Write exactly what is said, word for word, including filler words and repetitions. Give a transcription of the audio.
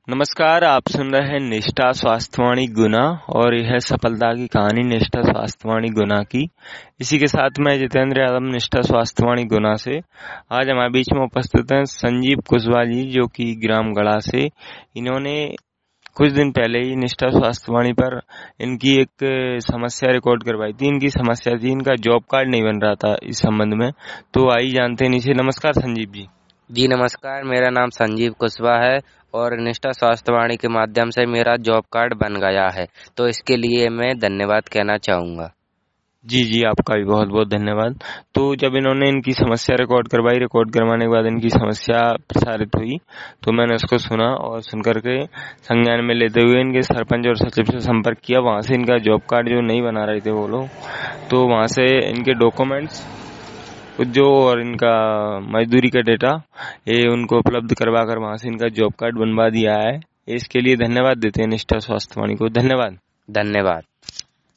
नमस्कार, आप सुन रहे हैं निष्ठा स्वास्थ्यवाणी गुना और यह सफलता की कहानी निष्ठा स्वास्थ्यवाणी गुना की। इसी के साथ मैं जितेंद्र यादव निष्ठा स्वास्थ्यवाणी गुना से। आज हमारे बीच में उपस्थित हैं संजीव कुशवाहा जी, जो कि ग्राम गढ़ा से। इन्होंने कुछ दिन पहले ही निष्ठा स्वास्थ्यवाणी पर इनकी एक समस्या रिकॉर्ड करवाई थी। इनकी समस्या थी, इनका जॉब कार्ड नहीं बन रहा था। इस संबंध में तो आइए जानते हैं इनसे। नमस्कार संजीव जी। जी नमस्कार, मेरा नाम संजीव कुशवाहा है और निष्ठा स्वास्थ्यवाणी के माध्यम से मेरा जॉब कार्ड बन गया है, तो इसके लिए मैं धन्यवाद कहना चाहूँगा। जी जी, आपका भी बहुत बहुत धन्यवाद। तो जब इन्होंने इनकी समस्या रिकॉर्ड करवाई, रिकॉर्ड करवाने के बाद इनकी समस्या प्रसारित हुई, तो मैंने उसको सुना और सुनकर के संज्ञान में लेते हुए इनके सरपंच और सचिव से संपर्क किया। वहाँ से इनका जॉब कार्ड जो नहीं बना रहे थे वो लोग, तो वहाँ से इनके डॉक्यूमेंट्स जो और इनका मजदूरी का डेटा ये उनको उपलब्ध करवा कर वहाँ से इनका जॉब कार्ड बनवा दिया है। इसके लिए धन्यवाद देते हैं निष्ठा स्वास्थ्यवाणी को। धन्यवाद। धन्यवाद।